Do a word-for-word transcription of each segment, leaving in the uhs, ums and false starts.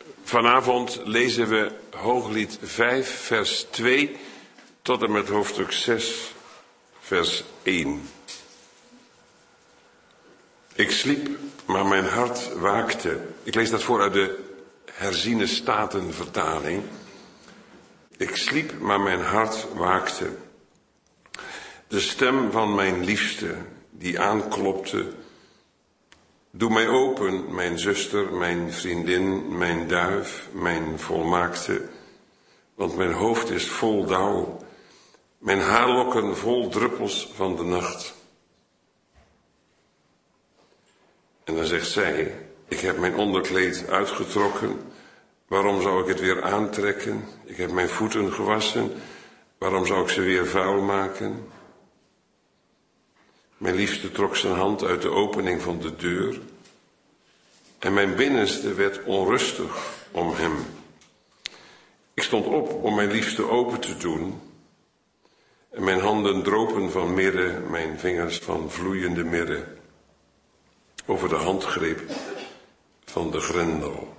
Vanavond lezen we Hooglied vijf, vers twee, tot en met hoofdstuk zes, vers één. Ik sliep, maar mijn hart waakte. Ik lees dat voor uit de herziene statenvertaling. Ik sliep, maar mijn hart waakte. De stem van mijn liefste, die aanklopte. Doe mij open, mijn zuster, mijn vriendin, mijn duif, mijn volmaakte. Want mijn hoofd is vol dauw, mijn haarlokken vol druppels van de nacht. En dan zegt zij, ik heb mijn onderkleed uitgetrokken. Waarom zou ik het weer aantrekken? Ik heb mijn voeten gewassen. Waarom zou ik ze weer vuil maken? Mijn liefste trok zijn hand uit de opening van de deur. En mijn binnenste werd onrustig om hem. Ik stond op om mijn liefste open te doen. En mijn handen dropen van mirre, mijn vingers van vloeiende mirre. Over de handgreep van de grendel.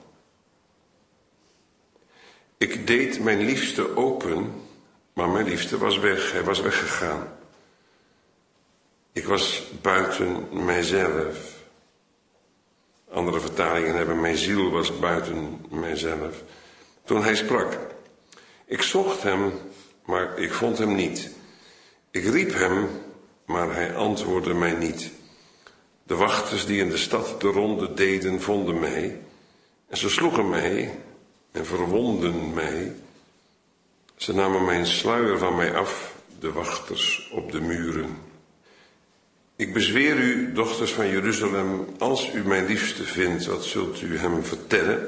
Ik deed mijn liefste open, maar mijn liefste was weg. Hij was weggegaan. Ik was buiten mijzelf. Andere vertalingen hebben mijn ziel was buiten mijzelf. Toen hij sprak. Ik zocht hem, maar ik vond hem niet. Ik riep hem, maar hij antwoordde mij niet. De wachters die in de stad de ronde deden, vonden mij. En ze sloegen mij en verwonden mij. Ze namen mijn sluier van mij af, de wachters op de muren. Ik bezweer u, dochters van Jeruzalem, als u mijn liefste vindt, wat zult u hem vertellen?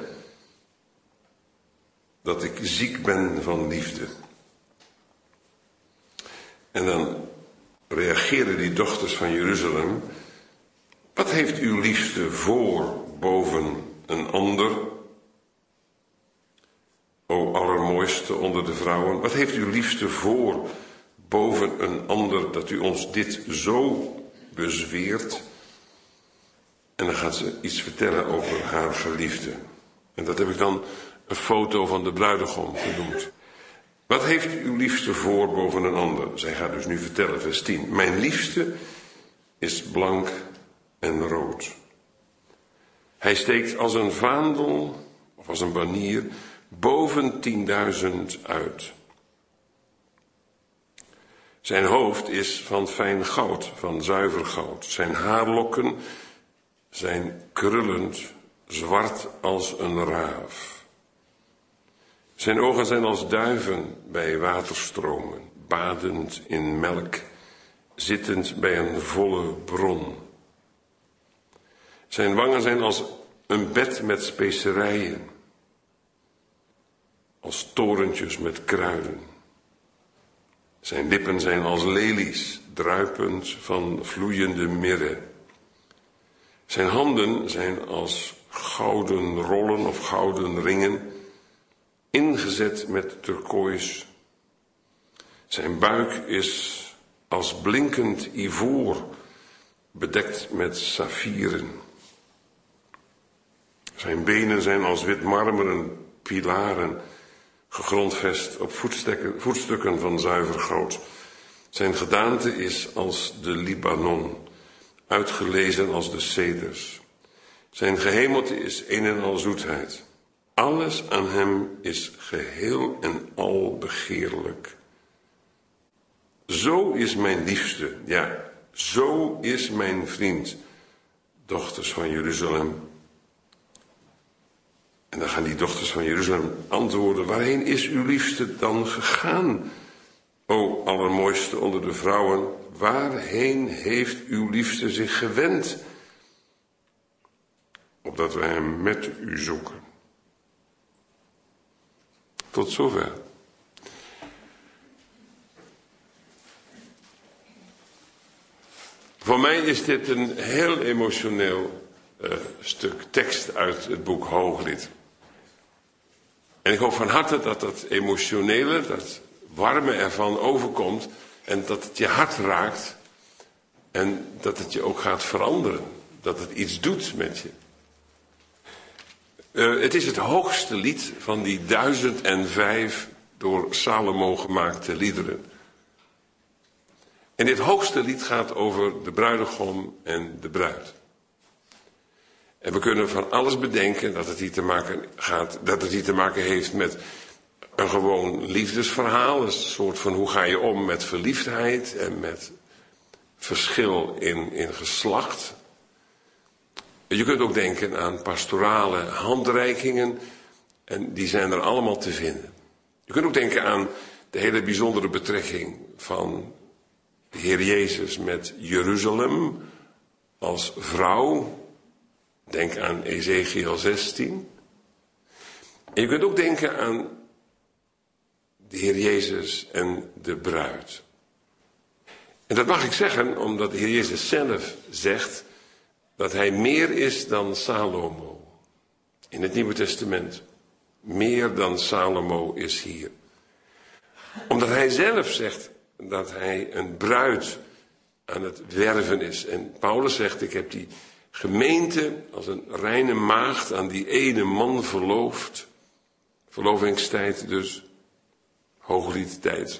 Dat ik ziek ben van liefde. En dan reageren die dochters van Jeruzalem. Wat heeft uw liefste voor boven een ander? O allermooiste onder de vrouwen, wat heeft uw liefste voor boven een ander, dat u ons dit zo bezweert? En dan gaat ze iets vertellen over haar geliefde. En dat heb ik dan een foto van de bruidegom genoemd. Wat heeft uw liefste voor boven een ander? Zij gaat dus nu vertellen, vers tien. Mijn liefste is blank en rood. Hij steekt als een vaandel, of als een banier, boven tienduizend uit. Zijn hoofd is van fijn goud, van zuiver goud. Zijn haarlokken zijn krullend, zwart als een raaf. Zijn ogen zijn als duiven bij waterstromen, badend in melk, zittend bij een volle bron. Zijn wangen zijn als een bed met specerijen, als torentjes met kruiden. Zijn lippen zijn als lelies, druipend van vloeiende mirre. Zijn handen zijn als gouden rollen of gouden ringen, ingezet met turkoois. Zijn buik is als blinkend ivoor, bedekt met saffieren. Zijn benen zijn als wit marmeren pilaren, gegrondvest op voetstukken, voetstukken van zuiver goud. Zijn gedaante is als de Libanon, uitgelezen als de ceders. Zijn gehemelte is een en al zoetheid. Alles aan hem is geheel en al begeerlijk. Zo is mijn liefste, ja, zo is mijn vriend, dochters van Jeruzalem. En dan gaan die dochters van Jeruzalem antwoorden, waarheen is uw liefste dan gegaan? O allermooiste onder de vrouwen, waarheen heeft uw liefste zich gewend? Opdat wij hem met u zoeken. Tot zover. Voor mij is dit een heel emotioneel uh, stuk tekst uit het boek Hooglied. En ik hoop van harte dat dat emotionele, dat warme ervan overkomt en dat het je hart raakt en dat het je ook gaat veranderen. Dat het iets doet met je. Uh, het is het hoogste lied van die duizend en vijf door Salomo gemaakte liederen. En dit hoogste lied gaat over de bruidegom en de bruid. En we kunnen van alles bedenken dat het hier te maken gaat, dat het hier te maken heeft met een gewoon liefdesverhaal. Een soort van hoe ga je om met verliefdheid en met verschil in, in geslacht. Je kunt ook denken aan pastorale handreikingen en die zijn er allemaal te vinden. Je kunt ook denken aan de hele bijzondere betrekking van de Heer Jezus met Jeruzalem als vrouw. Denk aan Ezekiel zestien. En je kunt ook denken aan de Heer Jezus en de bruid. En dat mag ik zeggen omdat de Heer Jezus zelf zegt dat hij meer is dan Salomo. In het Nieuwe Testament. Meer dan Salomo is hier. Omdat hij zelf zegt dat hij een bruid aan het werven is. En Paulus zegt, ik heb die gemeente als een reine maagd aan die ene man verloofd. Verlovingstijd dus. Hoogliedtijd.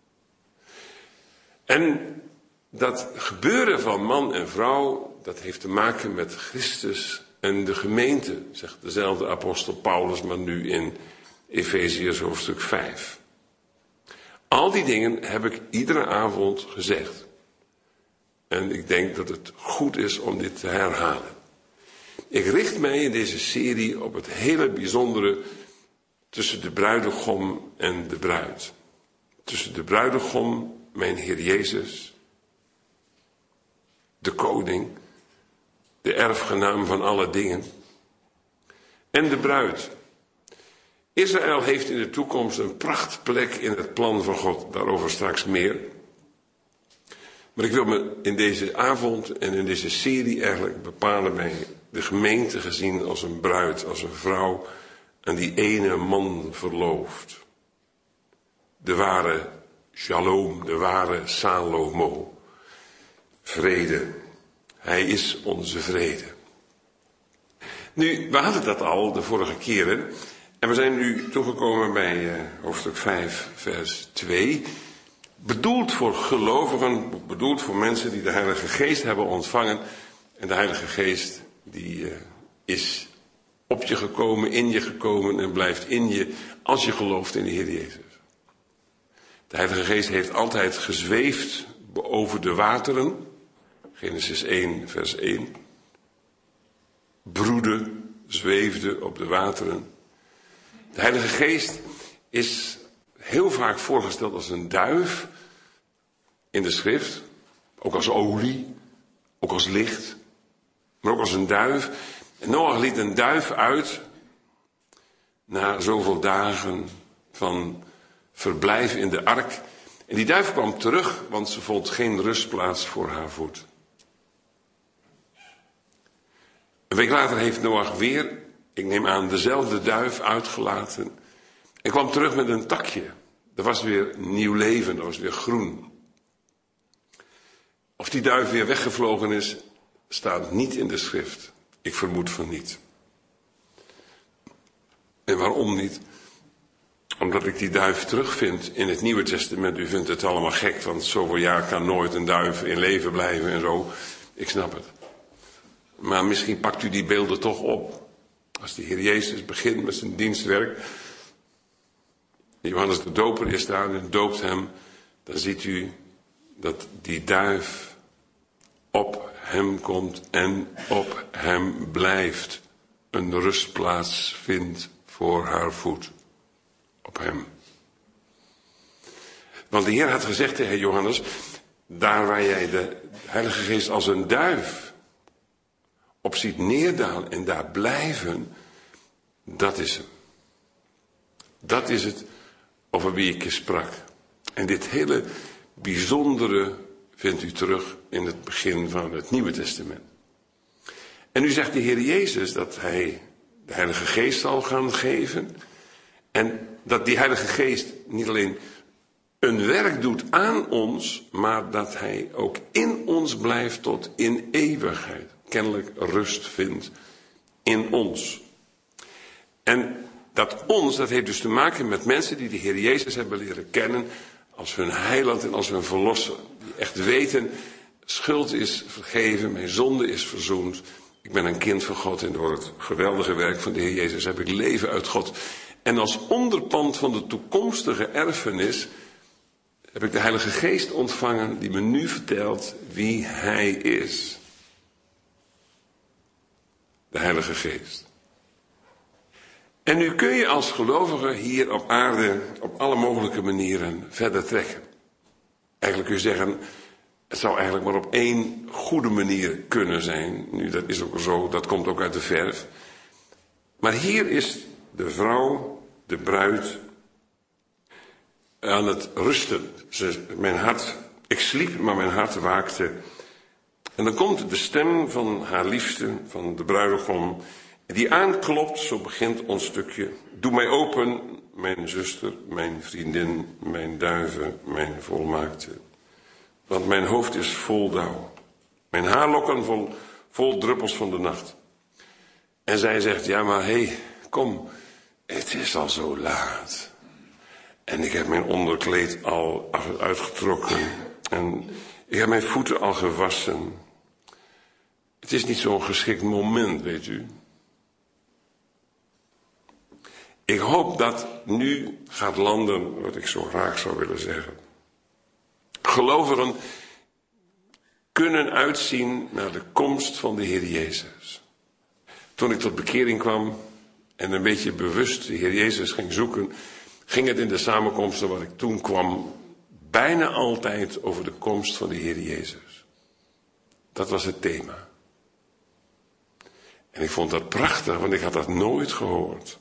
En dat gebeuren van man en vrouw, dat heeft te maken met Christus en de gemeente, zegt dezelfde apostel Paulus, maar nu in Efeziërs hoofdstuk vijf. Al die dingen heb ik iedere avond gezegd. En ik denk dat het goed is om dit te herhalen. Ik richt mij in deze serie op het hele bijzondere tussen de bruidegom en de bruid. Tussen de bruidegom, mijn Heer Jezus, de koning, de erfgenaam van alle dingen, en de bruid. Israël heeft in de toekomst een prachtplek in het plan van God, daarover straks meer. Maar ik wil me in deze avond en in deze serie eigenlijk bepalen bij de gemeente gezien als een bruid, als een vrouw aan die ene man verloofd. De ware shalom, de ware Salomo. Vrede. Hij is onze vrede. Nu, we hadden dat al de vorige keren. En we zijn nu toegekomen bij uh, hoofdstuk vijf, vers twee. Bedoeld voor gelovigen, bedoeld voor mensen die de Heilige Geest hebben ontvangen. En de Heilige Geest die uh, is op je gekomen, in je gekomen en blijft in je als je gelooft in de Heer Jezus. De Heilige Geest heeft altijd gezweefd over de wateren. Genesis één, vers één. Broedde, zweefde op de wateren. De Heilige Geest is heel vaak voorgesteld als een duif in de schrift. Ook als olie, ook als licht, maar ook als een duif. En Noach liet een duif uit na zoveel dagen van verblijf in de ark. En die duif kwam terug, want ze vond geen rustplaats voor haar voet. Een week later heeft Noach weer, ik neem aan, dezelfde duif uitgelaten. En kwam terug met een takje. Er was weer nieuw leven, er was weer groen. Of die duif weer weggevlogen is, staat niet in de schrift. Ik vermoed van niet. En waarom niet? Omdat ik die duif terugvind in het Nieuwe Testament. U vindt het allemaal gek, want zoveel jaar kan nooit een duif in leven blijven en zo. Ik snap het. Maar misschien pakt u die beelden toch op. Als de Heer Jezus begint met zijn dienstwerk. Johannes de Doper is daar en doopt hem. Dan ziet u dat die duif op hem komt en op hem blijft. Een rustplaats vindt voor haar voet. Op hem. Want de Heer had gezegd tegen Johannes, daar waar jij de Heilige Geest als een duif op ziet neerdalen en daar blijven, dat is hem. Dat is het over wie ik je sprak. En dit hele bijzondere vindt u terug in het begin van het Nieuwe Testament. En nu zegt de Heer Jezus dat hij de Heilige Geest zal gaan geven. En dat die Heilige Geest niet alleen een werk doet aan ons, maar dat hij ook in ons blijft tot in eeuwigheid. Kennelijk rust vindt in ons. En dat ons, dat heeft dus te maken met mensen die de Heer Jezus hebben leren kennen als hun heiland en als hun verlosser. Die echt weten, schuld is vergeven, mijn zonde is verzoend. Ik ben een kind van God en door het geweldige werk van de Heer Jezus heb ik leven uit God. En als onderpand van de toekomstige erfenis heb ik de Heilige Geest ontvangen die me nu vertelt wie Hij is. De Heilige Geest. En nu kun je als gelovige hier op aarde op alle mogelijke manieren verder trekken. Eigenlijk kun je zeggen, het zou eigenlijk maar op één goede manier kunnen zijn. Nu, dat is ook zo, dat komt ook uit de verf. Maar hier is de vrouw, de bruid, aan het rusten. Ze, mijn hart, ik sliep, maar mijn hart waakte. En dan komt de stem van haar liefste, van de bruidegom, die aanklopt, zo begint ons stukje. Doe mij open, mijn zuster, mijn vriendin, mijn duive, mijn volmaakte. Want mijn hoofd is vol dauw. Mijn haarlokken vol, vol druppels van de nacht. En zij zegt, ja maar hé, hey, kom, het is al zo laat. En ik heb mijn onderkleed al uitgetrokken. En ik heb mijn voeten al gewassen. Het is niet zo'n geschikt moment, weet u. Ik hoop dat nu gaat landen wat ik zo graag zou willen zeggen. Gelovigen kunnen uitzien naar de komst van de Heer Jezus. Toen ik tot bekering kwam en een beetje bewust de Heer Jezus ging zoeken, ging het in de samenkomsten waar ik toen kwam bijna altijd over de komst van de Heer Jezus. Dat was het thema. En ik vond dat prachtig, want ik had dat nooit gehoord.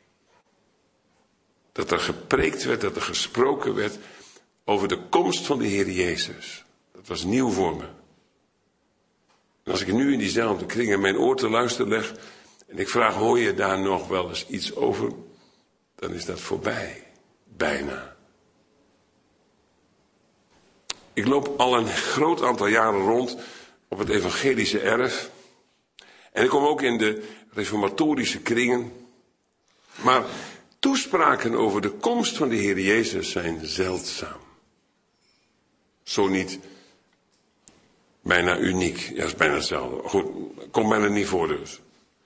Dat er gepreekt werd, dat er gesproken werd over de komst van de Heer Jezus. Dat was nieuw voor me. En als ik nu in diezelfde kringen mijn oor te luisteren leg en ik vraag, hoor je daar nog wel eens iets over? Dan is dat voorbij. Bijna. Ik loop al een groot aantal jaren rond op het evangelische erf. En ik kom ook in de reformatorische kringen. Maar toespraken over de komst van de Heer Jezus zijn zeldzaam. Zo niet bijna uniek. Ja, dat is bijna hetzelfde. Goed, komt bijna niet voor dus.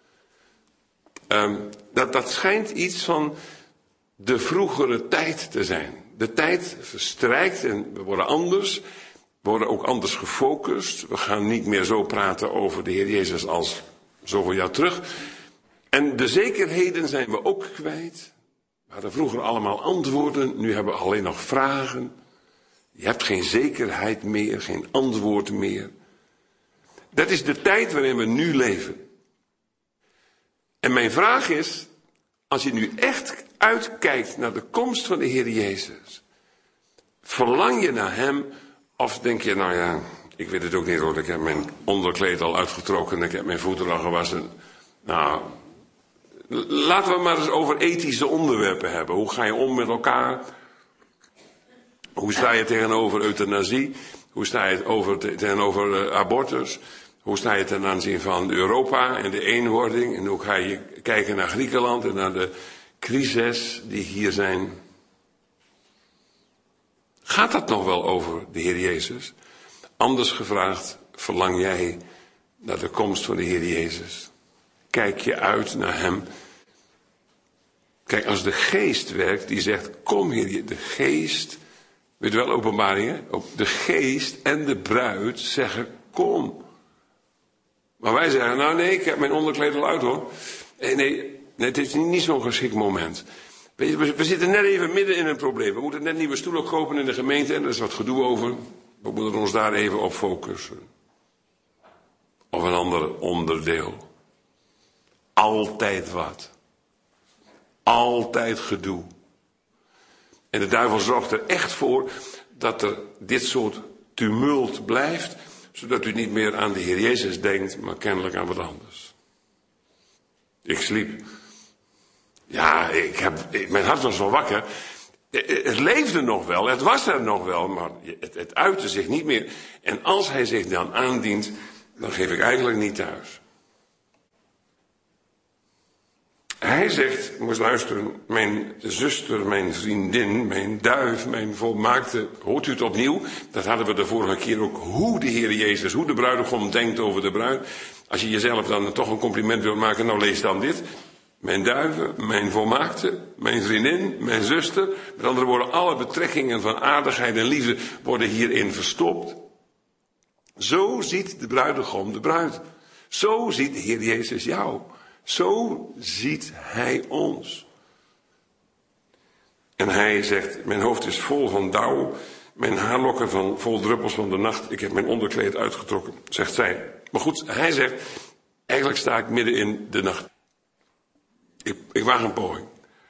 Um, dat, dat schijnt iets van de vroegere tijd te zijn. De tijd verstrijkt en we worden anders. We worden ook anders gefocust. We gaan niet meer zo praten over de Heer Jezus als zoveel jaar terug. En de zekerheden zijn we ook kwijt. We hadden vroeger allemaal antwoorden, nu hebben we alleen nog vragen. Je hebt geen zekerheid meer, geen antwoord meer. Dat is de tijd waarin we nu leven. En mijn vraag is, als je nu echt uitkijkt naar de komst van de Heer Jezus, verlang je naar Hem of denk je, nou ja, ik weet het ook niet hoor, ik heb mijn onderkleed al uitgetrokken en ik heb mijn voeten al gewassen. Nou, laten we maar eens over ethische onderwerpen hebben. Hoe ga je om met elkaar? Hoe sta je tegenover euthanasie? Hoe sta je over, tegenover uh, abortus? Hoe sta je ten aanzien van Europa en de eenwording? En hoe ga je kijken naar Griekenland en naar de crises die hier zijn? Gaat dat nog wel over de Heer Jezus? Anders gevraagd, verlang jij naar de komst van de Heer Jezus? Kijk je uit naar Hem? Kijk, als de Geest werkt, die zegt, kom Heer, de Geest, weet je wel, Openbaringen, de Geest en de bruid zeggen, kom. Maar wij zeggen, nou nee, ik heb mijn onderkleed al uit hoor. Nee, nee, nee het is niet zo'n geschikt moment. Weet je, we, we zitten net even midden in een probleem. We moeten net nieuwe stoelen kopen in de gemeente en er is wat gedoe over. We moeten ons daar even op focussen. Of een ander onderdeel. Altijd wat. Altijd gedoe. En de duivel zorgt er echt voor dat er dit soort tumult blijft, zodat u niet meer aan de Heer Jezus denkt, maar kennelijk aan wat anders. Ik sliep. Ja, ik heb, mijn hart was wel wakker. Het leefde nog wel, het was er nog wel, maar het, het uitte zich niet meer. En als hij zich dan aandient, dan geef ik eigenlijk niet thuis. Hij zegt, moet luisteren, mijn zuster, mijn vriendin, mijn duif, mijn volmaakte. Hoort u het opnieuw? Dat hadden we de vorige keer ook. Hoe de Heer Jezus, hoe de bruidegom denkt over de bruid. Als je jezelf dan toch een compliment wilt maken, nou lees dan dit. Mijn duiven, mijn volmaakte, mijn vriendin, mijn zuster. Met andere woorden, alle betrekkingen van aardigheid en liefde worden hierin verstopt. Zo ziet de bruidegom de bruid. Zo ziet de Heer Jezus jou. Zo ziet hij ons. En hij zegt, mijn hoofd is vol van dauw, mijn haarlokken van, vol druppels van de nacht. Ik heb mijn onderkleed uitgetrokken, zegt zij. Maar goed, hij zegt, eigenlijk sta ik midden in de nacht. Ik, ik waag een poging.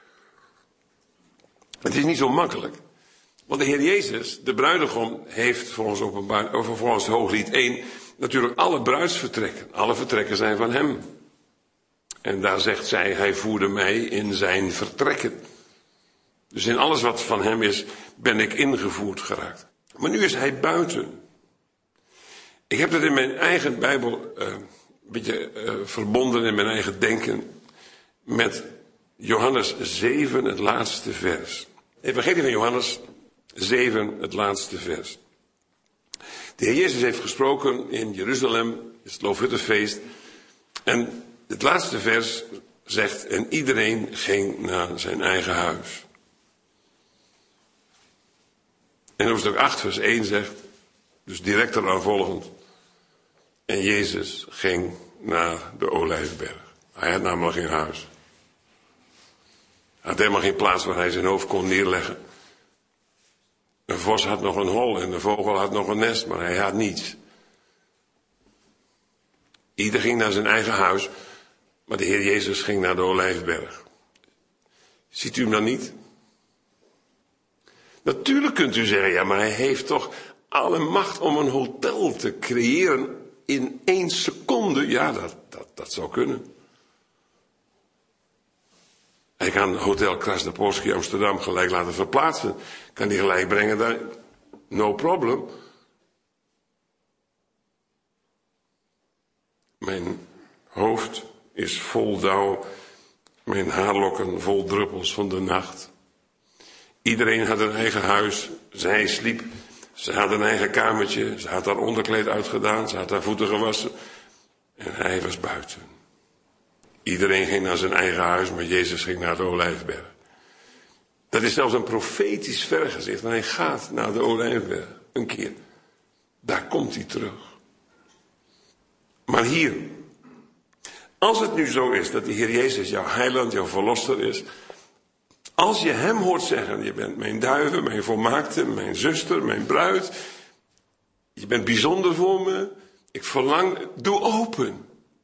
Het is niet zo makkelijk. Want de Heer Jezus, de bruidegom, heeft volgens, openbaar, of volgens Hooglied één natuurlijk alle bruidsvertrekken. Alle vertrekken zijn van hem. En daar zegt zij, hij voerde mij in zijn vertrekken. Dus in alles wat van hem is, ben ik ingevoerd geraakt. Maar nu is hij buiten. Ik heb dat in mijn eigen Bijbel uh, een beetje uh, verbonden in mijn eigen denken met Johannes zeven, het laatste vers. Evangelie van Johannes zeven, het laatste vers. De Heer Jezus heeft gesproken in Jeruzalem, is het Loofhuttenfeest. En het laatste vers zegt, en iedereen ging naar zijn eigen huis. En hoofdstuk acht vers één zegt, dus direct eraan volgend, en Jezus ging naar de Olijfberg. Hij had namelijk geen huis. Hij had helemaal geen plaats waar hij zijn hoofd kon neerleggen. Een vos had nog een hol en de vogel had nog een nest, maar hij had niets. Ieder ging naar zijn eigen huis, maar de Heer Jezus ging naar de Olijfberg. Ziet u hem dan niet? Natuurlijk kunt u zeggen, ja, maar hij heeft toch alle macht om een hotel te creëren in één seconde. Ja, dat, dat, dat zou kunnen. Hij kan Hotel Krasnopolski Amsterdam gelijk laten verplaatsen. Kan die gelijk brengen daar. No problem. Mijn hoofd is vol dauw. Mijn haarlokken vol druppels van de nacht. Iedereen had een eigen huis. Zij sliep. Ze had een eigen kamertje. Ze had haar onderkleed uitgedaan. Ze had haar voeten gewassen. En hij was buiten. Iedereen ging naar zijn eigen huis, maar Jezus ging naar de Olijfberg. Dat is zelfs een profetisch vergezicht. En hij gaat naar de Olijfberg. Een keer. Daar komt hij terug. Maar hier. Als het nu zo is dat de Heer Jezus jouw heiland, jouw verlosser is. Als je hem hoort zeggen, je bent mijn duiven, mijn volmaakte, mijn zuster, mijn bruid. Je bent bijzonder voor me. Ik verlang, doe open.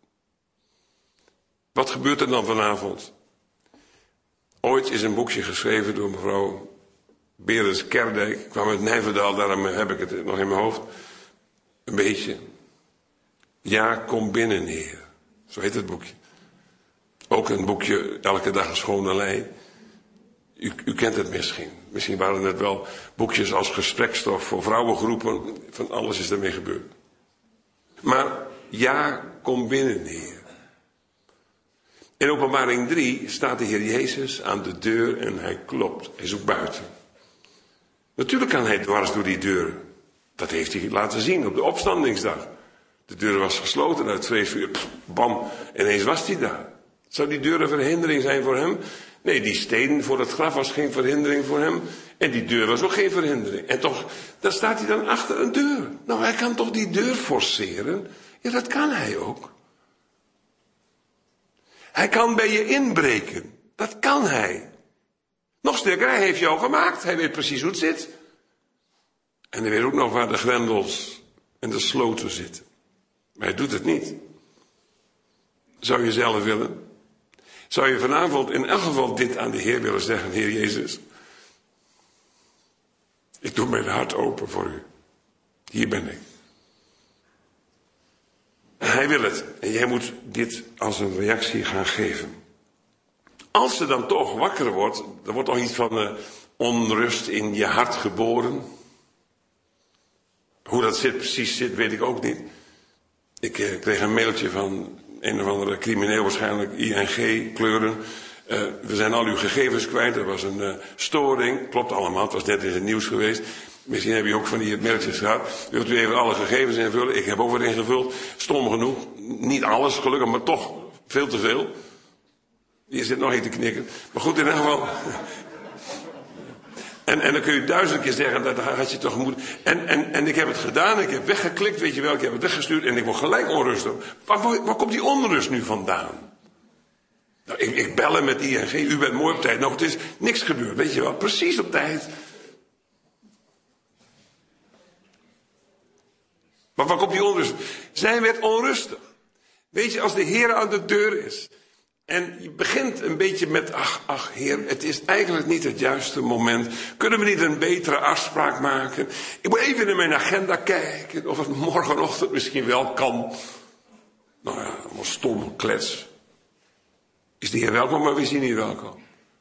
Wat gebeurt er dan vanavond? Ooit is een boekje geschreven door mevrouw Berens Kerdijk. Ik kwam uit Nijverdal, daarom heb ik het nog in mijn hoofd. Een beetje. Ja, kom binnen, Heer. Zo heet het boekje. Ook een boekje, elke dag een schone lei. U, u kent het misschien. Misschien waren het wel boekjes als gesprekstof voor vrouwengroepen. Van alles is ermee gebeurd. Maar ja, kom binnen, Heer. In Openbaring drie staat de Heer Jezus aan de deur en hij klopt. Hij zoekt buiten. Natuurlijk kan hij dwars door die deur. Dat heeft hij laten zien op de opstandingsdag. De deur was gesloten uit vrees voor, bam, ineens was hij daar. Zou die deur een verhindering zijn voor hem? Nee, die steen voor het graf was geen verhindering voor hem. En die deur was ook geen verhindering. En toch, daar staat hij dan achter een deur. Nou, hij kan toch die deur forceren? Ja, dat kan hij ook. Hij kan bij je inbreken. Dat kan hij. Nog sterker, hij heeft jou gemaakt. Hij weet precies hoe het zit. En hij weet ook nog waar de grendels en de sloten zitten. Maar hij doet het niet. Zou je zelf willen? Zou je vanavond in elk geval dit aan de Heer willen zeggen? Heer Jezus, ik doe mijn hart open voor u. Hier ben ik. Hij wil het. En jij moet dit als een reactie gaan geven. Als ze dan toch wakker wordt, er wordt toch iets van uh, onrust in je hart geboren. Hoe dat zit, precies zit, weet ik ook niet. Ik uh, kreeg een mailtje van een of andere crimineel, waarschijnlijk I N G kleuren. Uh, we zijn al uw gegevens kwijt, er was een uh, storing. Klopt allemaal, het was net in het nieuws geweest. Misschien heb je ook van die mailtjes gehad. Wilt u even alle gegevens invullen? Ik heb ook wat ingevuld. Stom genoeg. Niet alles, gelukkig, maar toch veel te veel. Je zit nog niet te knikken. Maar goed, in ieder geval. En, en dan kun je duizend keer zeggen, dat had je toch moeten. En, en, en ik heb het gedaan, ik heb weggeklikt, weet je wel, ik heb het weggestuurd en ik word gelijk onrustig. Waar, waar, waar komt die onrust nu vandaan? Nou, ik, ik bel hem met I N G, u bent mooi op tijd. Nou, het is niks gebeurd, weet je wel, precies op tijd. Maar waar komt die onrust? Zij werd onrustig. Weet je, als de Heer aan de deur is. En je begint een beetje met, ach, ach Heer, het is eigenlijk niet het juiste moment. Kunnen we niet een betere afspraak maken? Ik moet even in mijn agenda kijken of het morgenochtend misschien wel kan. Nou ja, allemaal stom klets. Is de Heer welkom, maar we is hij niet welkom.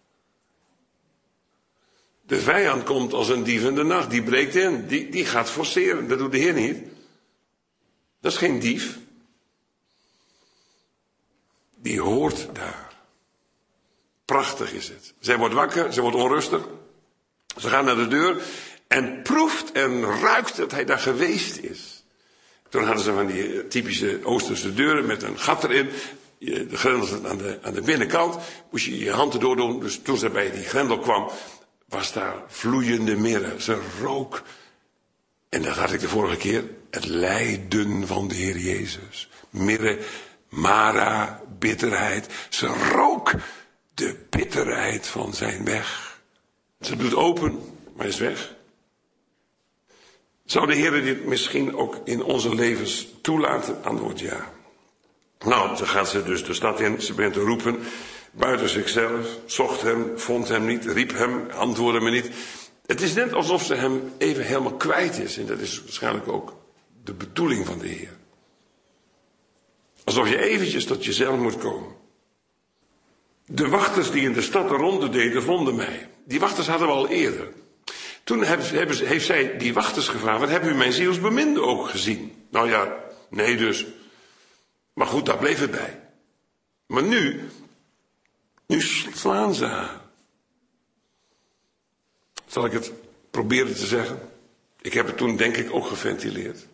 De vijand komt als een dief in de nacht, die breekt in, die, die gaat forceren. Dat doet de Heer niet. Dat is geen dief. Die hoort daar. Prachtig is het. Zij wordt wakker, ze wordt onrustig. Ze gaat naar de deur en proeft en ruikt dat hij daar geweest is. Toen hadden ze van die typische Oosterse deuren met een gat erin. De grendel zat aan de, aan de binnenkant. Moest je je hand erdoor doen. Dus toen ze bij die grendel kwam, was daar vloeiende mirre. Ze rook. En dat had ik de vorige keer. Het lijden van de Heer Jezus. Mirre, Mara, bitterheid. Ze rook de bitterheid van zijn weg. Ze doet open, maar is weg. Zou de Heer dit misschien ook in onze levens toelaten? Antwoord ja. Nou, dan gaat ze dus de stad in. Ze begint te roepen. Buiten zichzelf. Zocht hem, vond hem niet, riep hem, antwoordde me niet. Het is net alsof ze hem even helemaal kwijt is. En dat is waarschijnlijk ook de bedoeling van de Heer. Alsof je eventjes tot jezelf moet komen. De wachters die in de stad de ronde deden, vonden mij. Die wachters hadden we al eerder. Toen hebben ze, heeft zij die wachters gevraagd, wat hebben u mijn zielsbeminde ook gezien? Nou ja, nee dus. Maar goed, daar bleef het bij. Maar nu, nu slaan ze haar. Zal ik het proberen te zeggen? Ik heb het toen denk ik ook geventileerd.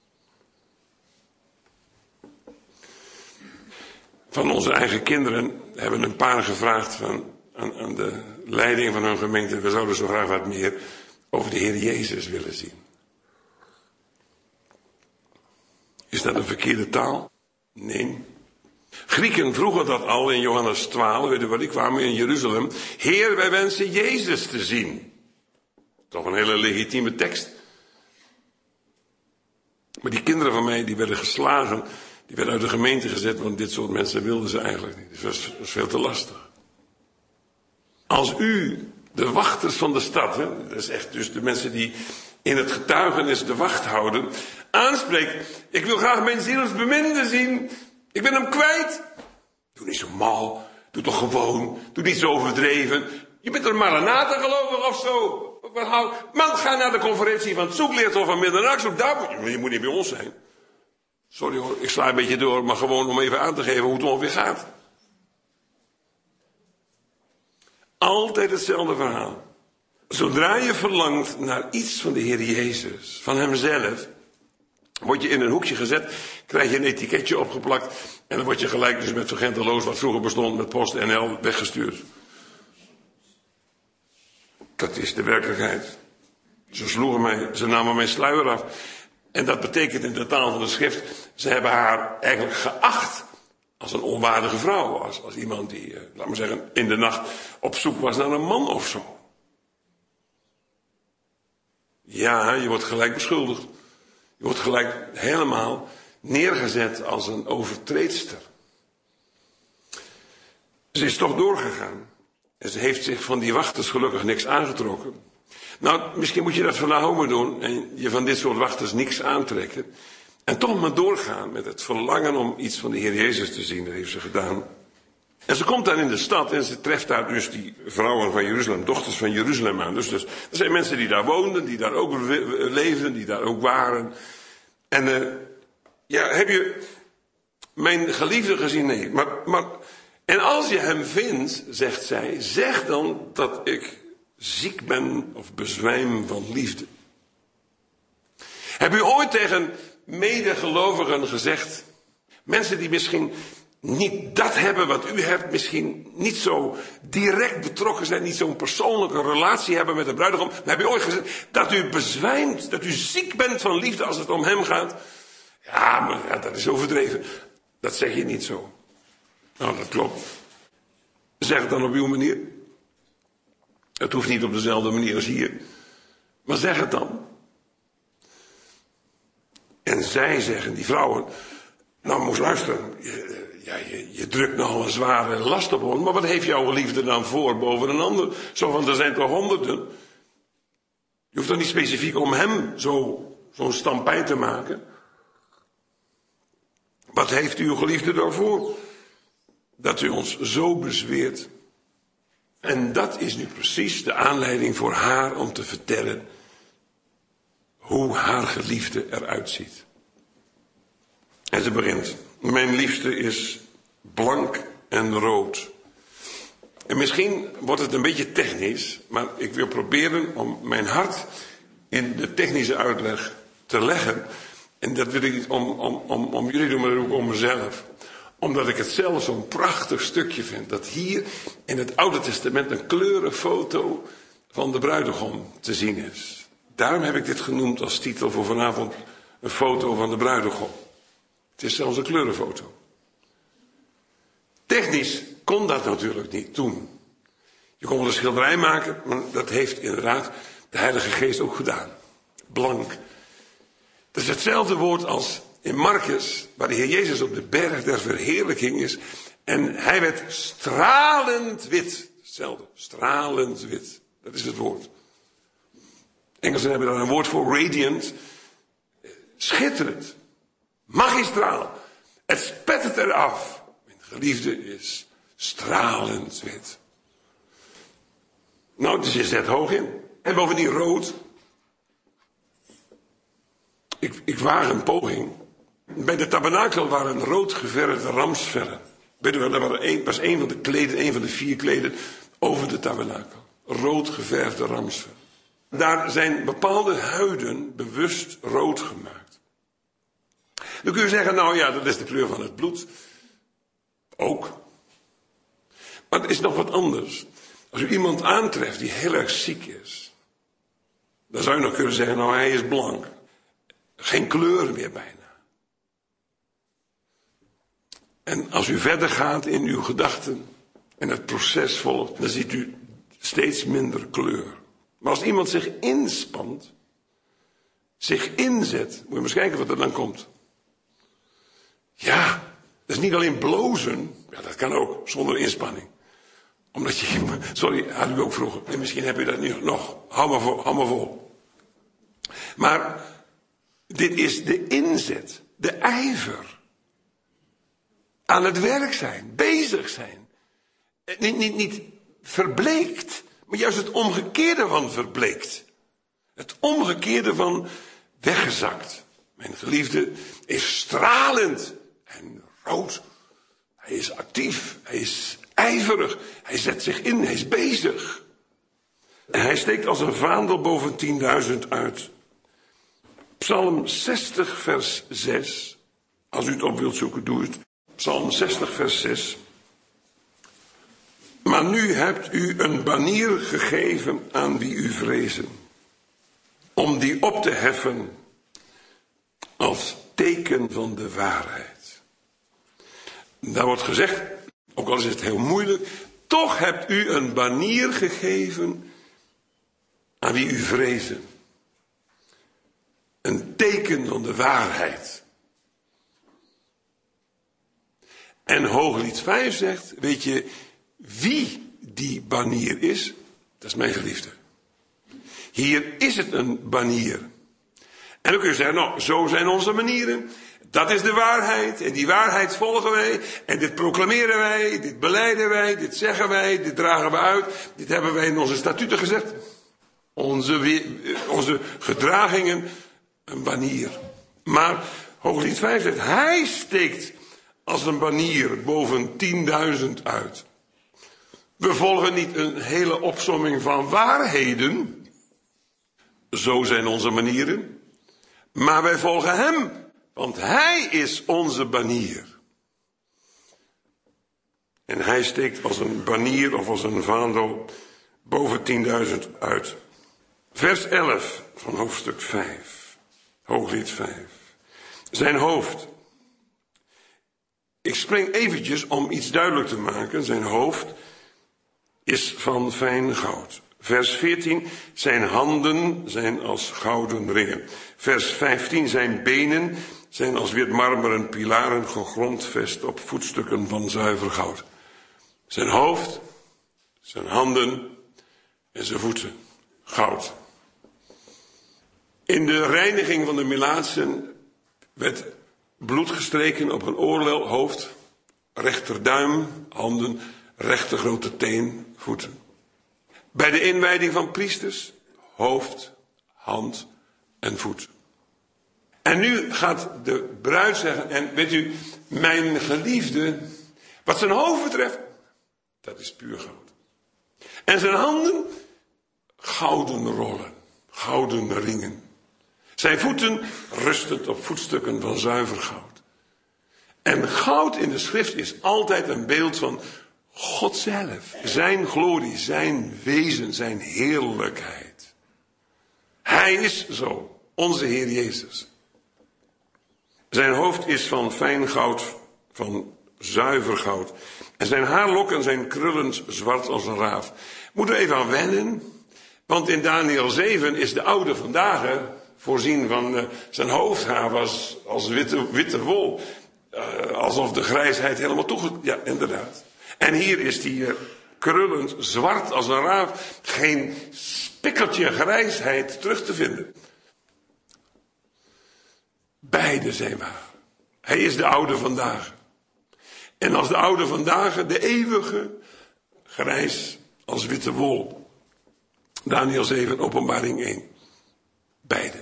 Van onze eigen kinderen hebben een paar gevraagd van, aan, aan de leiding van hun gemeente. We zouden zo graag wat meer over de Heer Jezus willen zien. Is dat een verkeerde taal? Nee. Grieken vroegen dat al in Johannes twaalf, weet je waar die kwamen in Jeruzalem. Heer, wij wensen Jezus te zien. Toch een hele legitieme tekst. Maar die kinderen van mij, die werden geslagen. Die werden uit de gemeente gezet, want dit soort mensen wilden ze eigenlijk niet. Dus dat was, dat was veel te lastig. Als u de wachters van de stad, hè, dat is echt dus de mensen die in het getuigenis de wacht houden, aanspreekt. Ik wil graag mijn zielsbeminde zien. Ik ben hem kwijt. Doe niet zo mal. Doe toch gewoon. Doe niet zo overdreven. Je bent een Maranatha gelovig of zo. Man, ga naar de conferentie van het zoekleerstof van Middernacht. Daar moet je, je moet niet bij ons zijn. Sorry hoor, ik sla een beetje door, maar gewoon om even aan te geven hoe het ongeveer gaat. Altijd hetzelfde verhaal. Zodra je verlangt naar iets van de Heer Jezus, van Hemzelf, word je in een hoekje gezet, krijg je een etiketje opgeplakt en dan word je gelijk dus met Vergenteloos, wat vroeger bestond, met Post N L weggestuurd. Dat is de werkelijkheid. Ze sloegen mij, ze namen mijn sluier af. En dat betekent in de taal van de schrift, ze hebben haar eigenlijk geacht als een onwaardige vrouw. Als, als iemand die, eh, laat maar zeggen, in de nacht op zoek was naar een man of zo. Ja, je wordt gelijk beschuldigd. Je wordt gelijk helemaal neergezet als een overtreedster. Ze is toch doorgegaan. En ze heeft zich van die wachters gelukkig niks aangetrokken. Nou, misschien moet je dat van Naomi doen en je van dit soort wachters niks aantrekken. En toch maar doorgaan met het verlangen om iets van de Heer Jezus te zien. Dat heeft ze gedaan. En ze komt dan in de stad en ze treft daar dus die vrouwen van Jeruzalem, dochters van Jeruzalem aan. Dus, dus er zijn mensen die daar woonden, die daar ook leefden, die daar ook waren. En uh, ja, heb je mijn geliefde gezien? Nee, maar, maar En als je hem vindt, zegt zij, zeg dan dat ik ziek ben of bezwijm van liefde. Heb u ooit tegen medegelovigen gezegd, mensen die misschien niet dat hebben wat u hebt, misschien niet zo direct betrokken zijn, niet zo'n persoonlijke relatie hebben met de bruidegom, maar heb u ooit gezegd dat u bezwijmt, dat u ziek bent van liefde als het om hem gaat? Ja, maar ja, dat is overdreven. Dat zeg je niet zo. Nou, dat klopt. Zeg het dan op uw manier. Het hoeft niet op dezelfde manier als hier. Maar zeg het dan. En zij zeggen, die vrouwen, nou moest luisteren, je, ja, je, je drukt nogal een zware last op ons, maar wat heeft jouw liefde dan voor boven een ander? Zo van, er zijn toch honderden. Je hoeft toch niet specifiek om hem zo, zo'n stampij te maken. Wat heeft uw geliefde daarvoor? Dat u ons zo bezweert. En dat is nu precies de aanleiding voor haar om te vertellen hoe haar geliefde eruit ziet. En ze begint. Mijn liefste is blank en rood. En misschien wordt het een beetje technisch, maar ik wil proberen om mijn hart in de technische uitleg te leggen. En dat wil ik niet om, om, om, om jullie doen, maar ook om mezelf. Omdat ik het zelf zo'n prachtig stukje vind. Dat hier in het Oude Testament een kleurenfoto van de bruidegom te zien is. Daarom heb ik dit genoemd als titel voor vanavond. Een foto van de bruidegom. Het is zelfs een kleurenfoto. Technisch kon dat natuurlijk niet toen. Je kon wel een schilderij maken, maar dat heeft inderdaad de Heilige Geest ook gedaan. Blank. Dat is hetzelfde woord als in Marcus, waar de Heer Jezus op de berg der verheerlijking is. En hij werd stralend wit. Hetzelfde, stralend wit. Dat is het woord. Engelsen hebben daar een woord voor, radiant. Schitterend. Magistraal. Het spettert eraf. Mijn geliefde is stralend wit. Nou, dus je zet hoog in. En bovendien rood. Ik, ik waag een poging. Bij de tabernakel waren rood geverfde ramsvellen. Weet je wel, dat was een, was een van de kleden, een van de vier kleden over de tabernakel. Rood geverfde ramsvellen. Daar zijn bepaalde huiden bewust rood gemaakt. Dan kun je zeggen, nou ja, dat is de kleur van het bloed. Ook. Maar het is nog wat anders. Als u iemand aantreft die heel erg ziek is, dan zou je nog kunnen zeggen, nou hij is blank. Geen kleur meer bijna. En als u verder gaat in uw gedachten en het proces volgt, dan ziet u steeds minder kleur. Maar als iemand zich inspant, zich inzet, moet je maar eens kijken wat er dan komt. Ja, dat is niet alleen blozen, ja, dat kan ook zonder inspanning. Omdat je, sorry, had u ook vroeger, en misschien heb je dat nu nog, hou maar vol, hou maar vol. Maar dit is de inzet, de ijver. Aan het werk zijn, bezig zijn. Niet, niet, niet verbleekt, maar juist het omgekeerde van verbleekt. Het omgekeerde van weggezakt. Mijn geliefde is stralend en rood. Hij is actief, hij is ijverig, hij zet zich in, hij is bezig. En hij steekt als een vaandel boven tienduizend uit. Psalm zestig vers zes. Als u het op wilt zoeken, doe het. Psalm zestig vers zes. Maar nu hebt u een banier gegeven aan wie u vrezen. Om die op te heffen als teken van de waarheid. Daar wordt gezegd, ook al is het heel moeilijk, toch hebt u een banier gegeven aan wie u vrezen. Een teken van de waarheid. En Hooglied vijf zegt, weet je wie die banier is? Dat is mijn geliefde. Hier is het een banier. En dan kun je zeggen, nou, zo zijn onze manieren. Dat is de waarheid. En die waarheid volgen wij. En dit proclameren wij. Dit belijden wij. Dit zeggen wij. Dit dragen we uit. Dit hebben wij in onze statuten gezet. Onze, onze gedragingen. Een banier. Maar Hooglied vijf zegt, hij steekt als een banier boven tienduizend uit. We volgen niet een hele opsomming van waarheden. Zo zijn onze manieren. Maar wij volgen hem, want hij is onze banier. En hij steekt als een banier of als een vaandel boven tienduizend uit. Vers elf van hoofdstuk vijf. Hooglied vijf. Zijn hoofd. Ik spring eventjes om iets duidelijk te maken. Zijn hoofd is van fijn goud. Vers veertien. Zijn handen zijn als gouden ringen. Vers vijftien. Zijn benen zijn als wit marmeren pilaren gegrondvest op voetstukken van zuiver goud. Zijn hoofd, zijn handen en zijn voeten. Goud. In de reiniging van de melaatsen werd bloed gestreken op een oorlel, rechterduim, handen, rechter grote teen, voeten. Bij de inwijding van priesters, hoofd, hand en voet. En nu gaat de bruid zeggen, en weet u, mijn geliefde, wat zijn hoofd betreft, dat is puur goud. En zijn handen, gouden rollen, gouden ringen. Zijn voeten rustend op voetstukken van zuiver goud. En goud in de schrift is altijd een beeld van God zelf. Zijn glorie, zijn wezen, zijn heerlijkheid. Hij is zo, onze Heer Jezus. Zijn hoofd is van fijn goud, van zuiver goud. En zijn haarlokken zijn krullend zwart als een raaf. Moeten we even aan wennen. Want in Daniël zeven is de oude vandaag voorzien van uh, zijn hoofdhaar was als witte, witte wol. Uh, alsof de grijsheid helemaal toege... Ja, inderdaad. En hier is die uh, krullend zwart als een raaf. Geen spikkeltje grijsheid terug te vinden. Beide zijn waar. Hij is de oude vandaag. En als de oude vandaag de eeuwige grijs als witte wol. Daniël zeven, Openbaring één. Beide.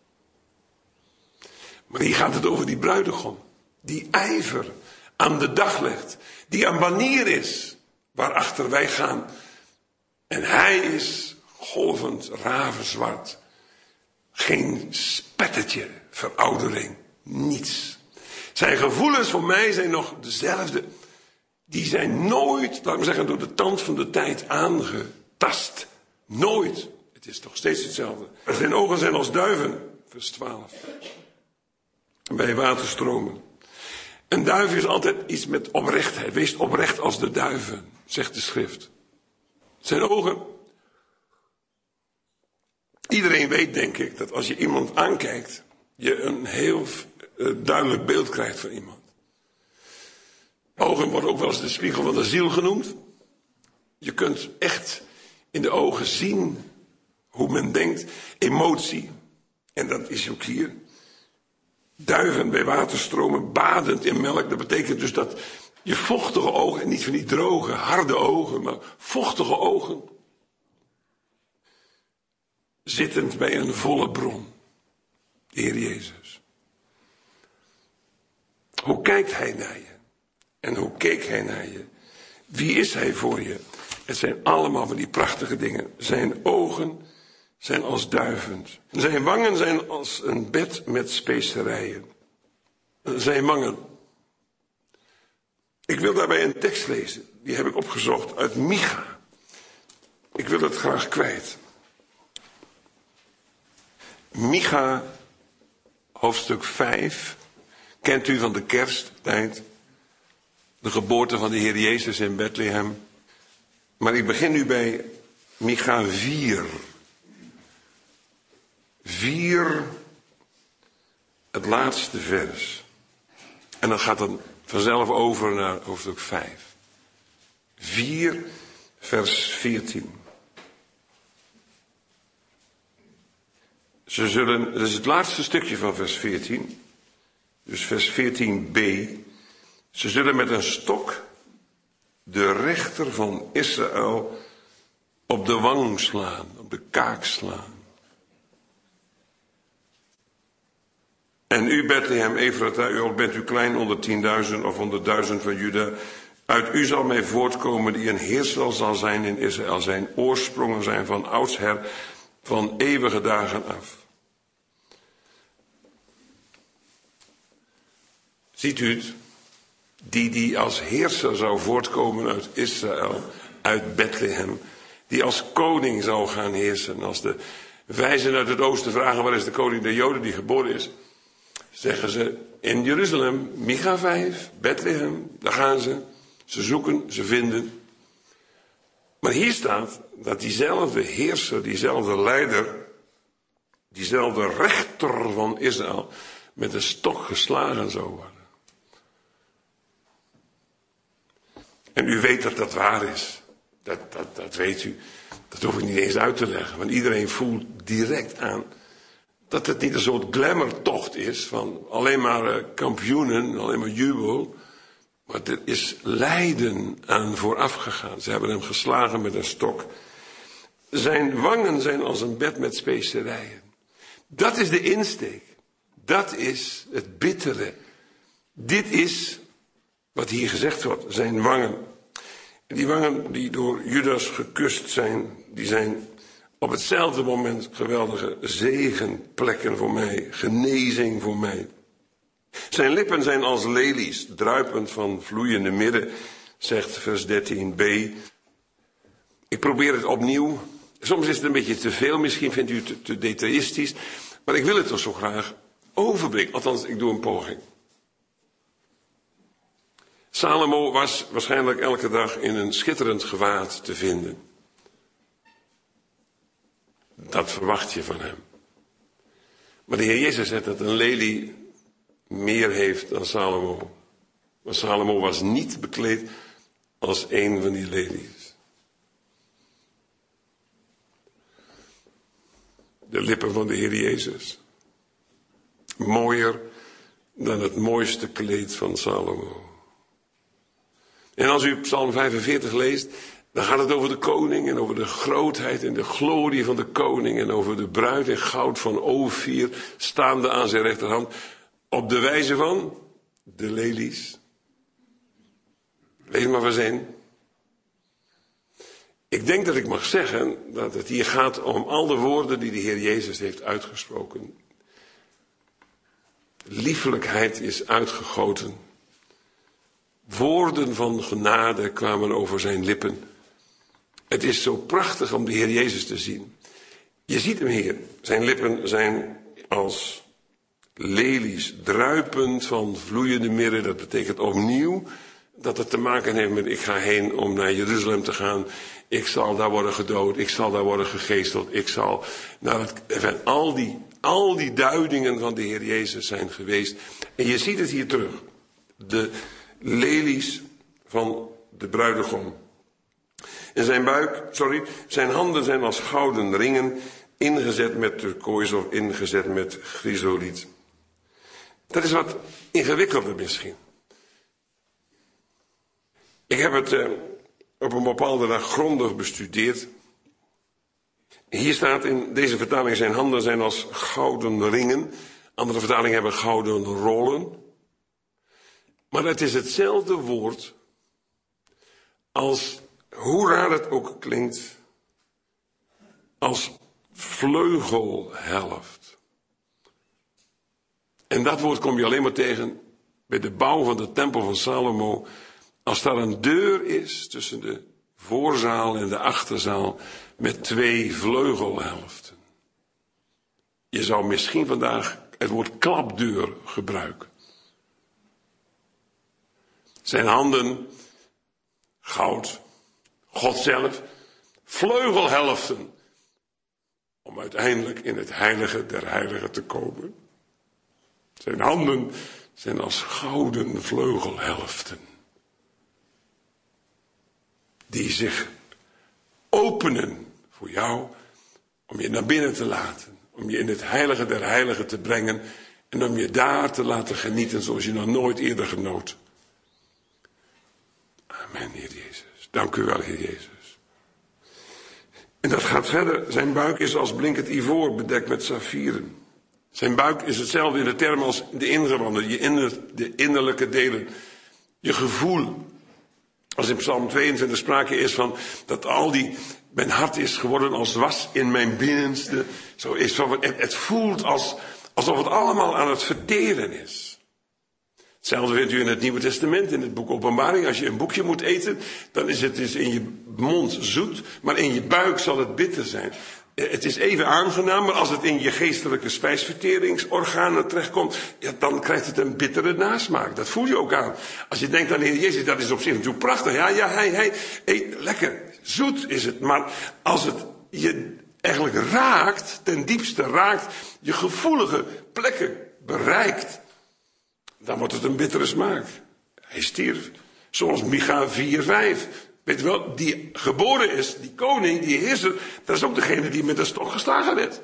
Maar hier gaat het over die bruidegom. Die ijver aan de dag legt. Die een banier is waarachter wij gaan. En hij is golvend ravenzwart. Geen spettetje veroudering. Niets. Zijn gevoelens voor mij zijn nog dezelfde. Die zijn nooit, laat ik zeggen, door de tand van de tijd aangetast. Nooit. Het is toch steeds hetzelfde. Zijn ogen zijn als duiven. Vers twaalf. Bij waterstromen. Een duif is altijd iets met oprechtheid. Wees oprecht als de duiven, zegt de schrift. Zijn ogen. Iedereen weet, denk ik, dat als je iemand aankijkt, je een heel uh, duidelijk beeld krijgt van iemand. Ogen worden ook wel eens de spiegel van de ziel genoemd. Je kunt echt in de ogen zien hoe men denkt, emotie. En dat is ook hier. Duiven bij waterstromen, badend in melk. Dat betekent dus dat je vochtige ogen, en niet van die droge, harde ogen, maar vochtige ogen, zittend bij een volle bron. De Heer Jezus. Hoe kijkt hij naar je? En hoe keek hij naar je? Wie is hij voor je? Het zijn allemaal van die prachtige dingen. Zijn ogen zijn als duiven. Zijn wangen zijn als een bed met specerijen. Zijn wangen. Ik wil daarbij een tekst lezen. Die heb ik opgezocht uit Micha. Ik wil het graag kwijt. Micha, hoofdstuk vijf. Kent u van de kersttijd? De geboorte van de Heer Jezus in Bethlehem. Maar ik begin nu bij Micha vier. vier, het laatste vers. En dan gaat het vanzelf over naar hoofdstuk vijf. vier, vers veertien. Ze zullen, dat is het laatste stukje van vers veertien. Dus vers veertien b. Ze zullen met een stok de rechter van Israël op de wang slaan, op de kaak slaan. En u, Bethlehem, Efrata, u al bent u klein onder tienduizend of onder duizend van Juda. Uit u zal mij voortkomen die een heerser zal zijn in Israël. Zijn oorsprongen zijn van oudsher, van eeuwige dagen af. Ziet u het? Die die als heerser zou voortkomen uit Israël, uit Bethlehem. Die als koning zou gaan heersen. Als de wijzen uit het oosten vragen, waar is de koning der Joden die geboren is? Zeggen ze, in Jeruzalem, Micha vijf, Bethlehem, daar gaan ze. Ze zoeken, ze vinden. Maar hier staat dat diezelfde heerser, diezelfde leider, diezelfde rechter van Israël met een stok geslagen zou worden. En u weet dat dat waar is. Dat, dat, dat weet u. Dat hoef ik niet eens uit te leggen. Want iedereen voelt direct aan dat het niet een soort glamourtocht is van alleen maar uh, kampioenen, alleen maar jubel. Maar er is lijden aan vooraf gegaan. Ze hebben hem geslagen met een stok. Zijn wangen zijn als een bed met specerijen. Dat is de insteek. Dat is het bittere. Dit is wat hier gezegd wordt. Zijn wangen. Die wangen die door Judas gekust zijn, die zijn op hetzelfde moment geweldige zegenplekken voor mij. Genezing voor mij. Zijn lippen zijn als lelies, druipend van vloeiende midden, zegt vers dertien b. Ik probeer het opnieuw. Soms is het een beetje te veel, misschien vindt u het te, te detailistisch. Maar ik wil het toch zo graag overbrengen. Althans, ik doe een poging. Salomo was waarschijnlijk elke dag in een schitterend gewaad te vinden. Dat verwacht je van hem. Maar de Heer Jezus zegt dat een lelie meer heeft dan Salomo. Maar Salomo was niet bekleed als een van die lelies. De lippen van de Heer Jezus. Mooier dan het mooiste kleed van Salomo. En als u Psalm vijfenveertig leest, dan gaat het over de koning en over de grootheid en de glorie van de koning en over de bruid in goud van Ofir, staande aan zijn rechterhand, op de wijze van de lelies. Lees maar vers één. Ik denk dat ik mag zeggen dat het hier gaat om al de woorden die de Heer Jezus heeft uitgesproken. Liefelijkheid is uitgegoten. Woorden van genade kwamen over zijn lippen. Het is zo prachtig om de Heer Jezus te zien. Je ziet hem hier. Zijn lippen zijn als lelies, druipend van vloeiende mirre. Dat betekent opnieuw dat het te maken heeft met: ik ga heen om naar Jeruzalem te gaan. Ik zal daar worden gedood. Ik zal daar worden gegeesteld. Ik zal naar het, enfin, al die, al die duidingen van de Heer Jezus zijn geweest. En je ziet het hier terug. De lelies van de bruidegom. En zijn buik, sorry, zijn handen zijn als gouden ringen, ingezet met turkoois of ingezet met chrysoliet. Dat is wat ingewikkelder misschien. Ik heb het eh, op een bepaalde dag grondig bestudeerd. Hier staat in deze vertaling: zijn handen zijn als gouden ringen. Andere vertalingen hebben gouden rollen. Maar het is hetzelfde woord als, hoe raar het ook klinkt, als vleugelhelft. En dat woord kom je alleen maar tegen bij de bouw van de tempel van Salomo. Als daar een deur is tussen de voorzaal en de achterzaal met twee vleugelhelften. Je zou misschien vandaag het woord klapdeur gebruiken. Zijn handen, goud, God zelf, vleugelhelften. Om uiteindelijk in het heilige der heiligen te komen. Zijn handen zijn als gouden vleugelhelften. Die zich openen voor jou om je naar binnen te laten. Om je in het heilige der heiligen te brengen. En om je daar te laten genieten zoals je nog nooit eerder genoot. Amen, Heer Jezus. Dank u wel, Heer Jezus. En dat gaat verder. Zijn buik is als blinkend ivoor bedekt met saffieren. Zijn buik is hetzelfde in de term als de ingewanden, je inner, de innerlijke delen. Je gevoel. Als in Psalm tweeëntwintig sprake is van dat al die, mijn hart is geworden als was in mijn binnenste. Zo is van, het, het voelt als, alsof het allemaal aan het verteren is. Hetzelfde vindt u in het Nieuwe Testament, in het boek Openbaring. Als je een boekje moet eten, dan is het dus in je mond zoet, maar in je buik zal het bitter zijn. Het is even aangenaam, maar als het in je geestelijke spijsverteringsorganen terechtkomt, ja, dan krijgt het een bittere nasmaak. Dat voel je ook aan. Als je denkt aan de Heer Jezus, dat is op zich natuurlijk prachtig. Ja, ja, hij, hij, hey, lekker, zoet is het. Maar als het je eigenlijk raakt, ten diepste raakt, je gevoelige plekken bereikt, dan wordt het een bittere smaak. Hij stierf, zoals Micha vier vijf. Weet je wel, die geboren is, die koning, die heerser, dat is ook degene die met een stok geslagen werd.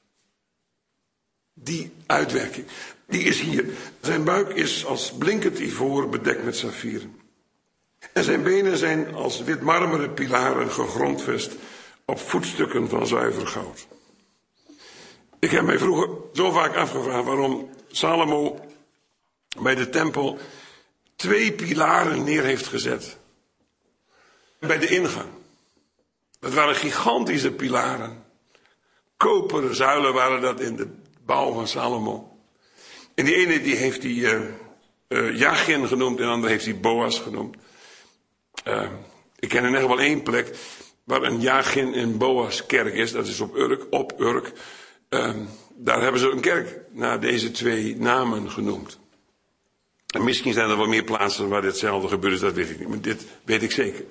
Die uitwerking, die is hier. Zijn buik is als blinkend ivoor bedekt met saffieren. En zijn benen zijn als wit marmeren pilaren gegrondvest op voetstukken van zuiver goud. Ik heb mij vroeger zo vaak afgevraagd waarom Salomo bij de tempel twee pilaren neer heeft gezet. Bij de ingang. Dat waren gigantische pilaren. Koperen zuilen waren dat in de bouw van Salomo. En die ene die heeft hij uh, uh, Jachin genoemd en de andere heeft hij Boas genoemd. Uh, ik ken in echt wel één plek waar een Jachin en Boas kerk is. Dat is op Urk, op Urk. Uh, daar hebben ze een kerk naar deze twee namen genoemd. En misschien zijn er wel meer plaatsen waar ditzelfde gebeurt, dat weet ik niet. Maar dit weet ik zeker.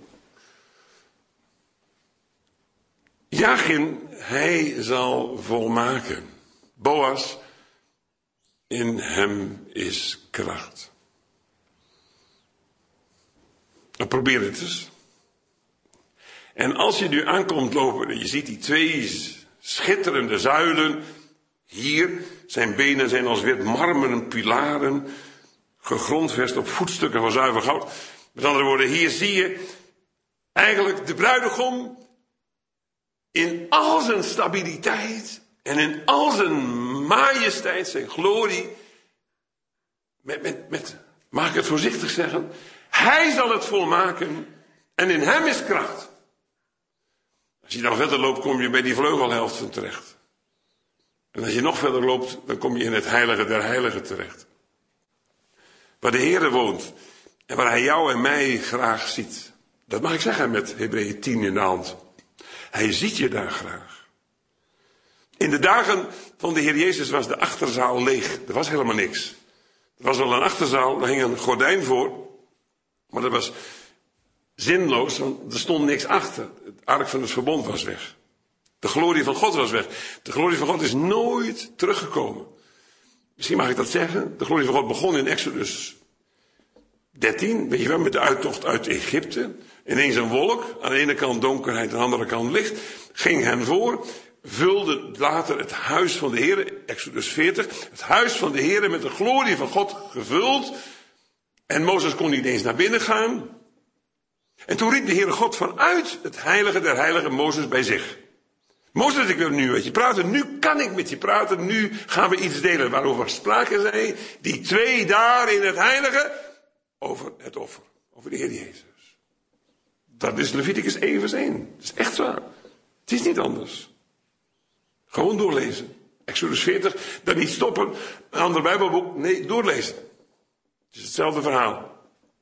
Jachin, hij zal volmaken. Boas, in hem is kracht. Nou, probeer het eens. En als je nu aankomt lopen en je ziet die twee schitterende zuilen. Hier, zijn benen zijn als wit marmeren pilaren, gegrondvest op voetstukken van zuiver goud. Met andere woorden, hier zie je eigenlijk de bruidegom in al zijn stabiliteit en in al zijn majesteit, zijn glorie, met, met, met, mag ik het voorzichtig zeggen, hij zal het volmaken en in hem is kracht. Als je dan verder loopt, kom je bij die vleugelhelften terecht. En als je nog verder loopt, dan kom je in het heilige der heiligen terecht. Waar de Heere woont en waar hij jou en mij graag ziet. Dat mag ik zeggen met Hebreeën tien in de hand. Hij ziet je daar graag. In de dagen van de Heer Jezus was de achterzaal leeg. Er was helemaal niks. Er was wel een achterzaal, daar hing een gordijn voor. Maar dat was zinloos, want er stond niks achter. Het ark van het verbond was weg. De glorie van God was weg. De glorie van God is nooit teruggekomen. Misschien mag ik dat zeggen. De glorie van God begon in Exodus dertien. Weet je wel, met de uittocht uit Egypte. Ineens een wolk. Aan de ene kant donkerheid, aan de andere kant licht. Ging hen voor. Vulde later het huis van de Heer. Exodus veertig. Het huis van de Heer met de glorie van God gevuld. En Mozes kon niet eens naar binnen gaan. En toen riep de Heere God vanuit het heilige der heiligen Mozes bij zich. Mozes, ik wil nu met je praten. Nu kan ik met je praten. Nu gaan we iets delen waarover sprake zij. Die twee daar in het heilige. Over het offer. Over de Heer Jezus. Dat is Leviticus één vers één. Dat is echt waar. Het is niet anders. Gewoon doorlezen. Exodus veertig. Dan niet stoppen. Een ander Bijbelboek. Nee, doorlezen. Het is hetzelfde verhaal.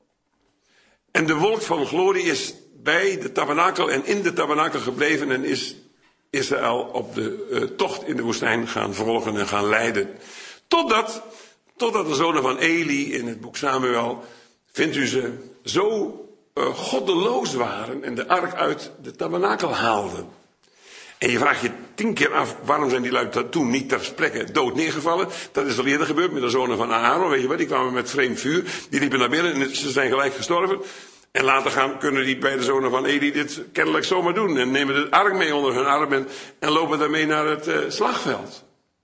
En de wolk van glorie is bij de tabernakel en in de tabernakel gebleven en is Israël op de uh, tocht in de woestijn gaan volgen en gaan leiden. Totdat, totdat de zonen van Eli in het boek Samuel, vindt u ze, zo uh, goddeloos waren en de ark uit de tabernakel haalden. En je vraagt je tien keer af, waarom zijn die lui toen niet ter plekke dood neergevallen? Dat is al eerder gebeurd met de zonen van Aaron, weet je wat, die kwamen met vreemd vuur, die liepen naar binnen en ze zijn gelijk gestorven. En later gaan, kunnen die bij de zonen van Eli dit kennelijk zomaar doen. En nemen de ark mee onder hun arm en, en lopen daarmee naar het uh, slagveld.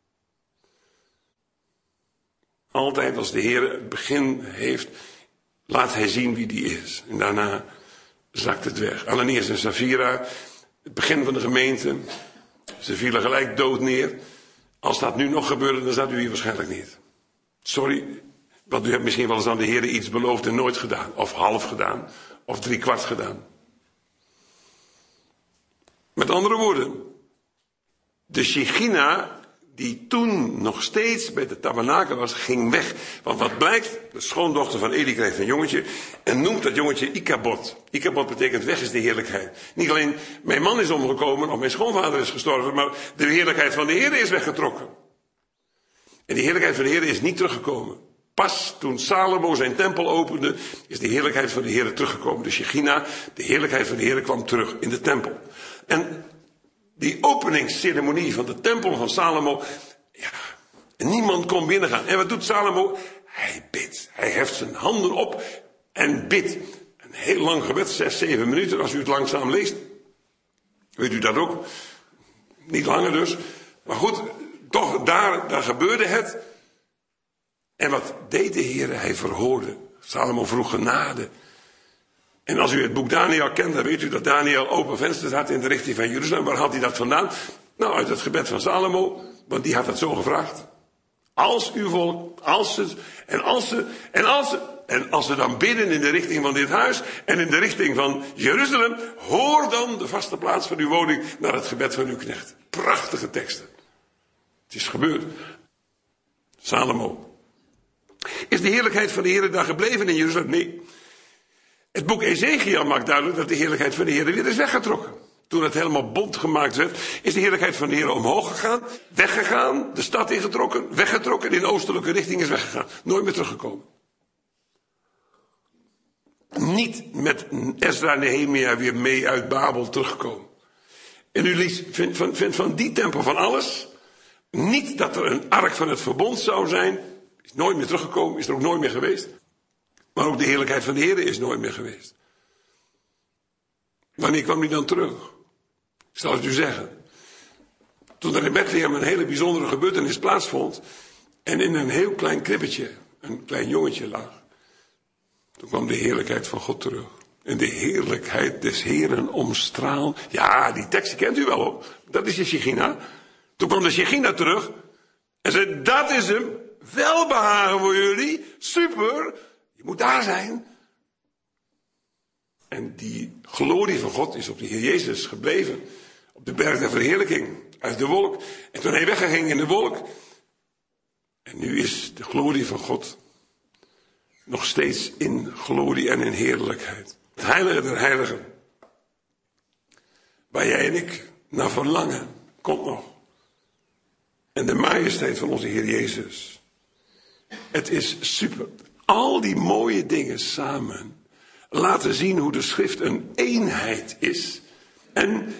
Altijd als de Heer het begin heeft, laat hij zien wie die is. En daarna zakt het weg. Ananias en Safira, het begin van de gemeente. Ze vielen gelijk dood neer. Als dat nu nog gebeurde, dan zat u hier waarschijnlijk niet. Sorry, want u hebt misschien wel eens aan de Heer iets beloofd en nooit gedaan. Of half gedaan. Of drie kwart gedaan. Met andere woorden, de Shechina, die toen nog steeds bij de tabernakel was, ging weg. Want wat blijkt, de schoondochter van Eli krijgt een jongetje en noemt dat jongetje Ikabod. Ikabod betekent weg is de heerlijkheid. Niet alleen mijn man is omgekomen of mijn schoonvader is gestorven, maar de heerlijkheid van de Heer is weggetrokken. En die heerlijkheid van de Heer is niet teruggekomen. Pas toen Salomo zijn tempel opende, is de heerlijkheid van de Heer teruggekomen. De Shechina, de heerlijkheid van de Heer, kwam terug in de tempel. En die openingsceremonie van de tempel van Salomo, ja, niemand kon binnengaan. En wat doet Salomo? Hij bidt. Hij heft zijn handen op en bidt. Een heel lang gebed, zes, zeven minuten, als u het langzaam leest. Weet u dat ook? Niet langer dus. Maar goed, toch, daar, daar gebeurde het. En wat deed de Heer? Hij verhoorde. Salomo vroeg genade. En als u het boek Daniel kent, dan weet u dat Daniel open vensters had in de richting van Jeruzalem. Waar had hij dat vandaan? Nou, uit het gebed van Salomo, want die had dat zo gevraagd. Als uw volk, als ze, en als ze, en als ze, en als ze dan bidden in de richting van dit huis en in de richting van Jeruzalem, hoor dan de vaste plaats van uw woning naar het gebed van uw knecht. Prachtige teksten. Het is gebeurd. Salomo. Is de heerlijkheid van de Heer daar gebleven in Jeruzalem? Nee. Het boek Ezekiel maakt duidelijk dat de heerlijkheid van de Heer weer is weggetrokken. Toen het helemaal bont gemaakt werd, is de heerlijkheid van de Heer omhoog gegaan, weggegaan, de stad ingetrokken, weggetrokken, in de oostelijke richting is weggegaan. Nooit meer teruggekomen. Niet met Ezra en Nehemia weer mee uit Babel teruggekomen. En u vindt van, vindt van die tempel van alles. Niet dat er een ark van het verbond zou zijn. Is nooit meer teruggekomen, is er ook nooit meer geweest. Maar ook de heerlijkheid van de Heer is nooit meer geweest. Wanneer kwam die dan terug? Ik zal het u zeggen. Toen er in Bethlehem een hele bijzondere gebeurtenis plaatsvond. En in een heel klein kribbetje, een klein jongetje lag. Toen kwam de heerlijkheid van God terug. En de heerlijkheid des Heeren omstraal. Ja, die tekst die kent u wel hoor. Dat is de Shechina. Toen kwam de Shechina terug. En zei, dat is hem. Welbehagen voor jullie. Super. Je moet daar zijn. En die glorie van God is op de Heer Jezus gebleven. Op de berg der verheerlijking. Uit de wolk. En toen hij wegging in de wolk. En nu is de glorie van God nog steeds in glorie en in heerlijkheid. Het heilige der heiligen. Waar jij en ik naar verlangen. Komt nog. En de majesteit van onze Heer Jezus. Het is super. Al die mooie dingen samen laten zien hoe de schrift een eenheid is. En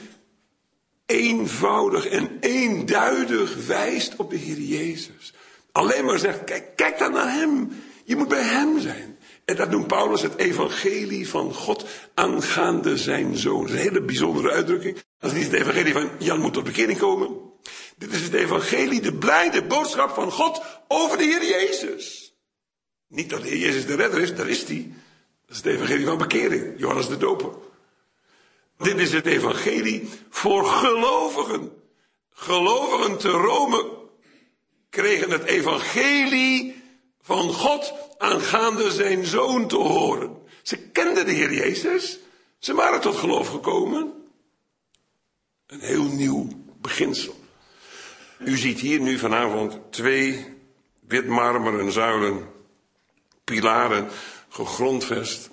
eenvoudig en eenduidig wijst op de Heer Jezus. Alleen maar zegt, kijk, kijk dan naar hem. Je moet bij hem zijn. En dat noemt Paulus het evangelie van God aangaande zijn zoon. Dat is een hele bijzondere uitdrukking. Dat is niet het evangelie van Jan moet tot bekering komen. Dit is het evangelie, de blijde boodschap van God over de Heer Jezus. Niet dat de Heer Jezus de redder is, daar is hij. Dat is het evangelie van bekering, Johannes de Doper. Dit is het evangelie voor gelovigen. Gelovigen te Rome kregen het evangelie van God aangaande zijn zoon te horen. Ze kenden de Heer Jezus. Ze waren tot geloof gekomen. Een heel nieuw beginsel. U ziet hier nu vanavond twee witmarmeren zuilen, pilaren, gegrondvest.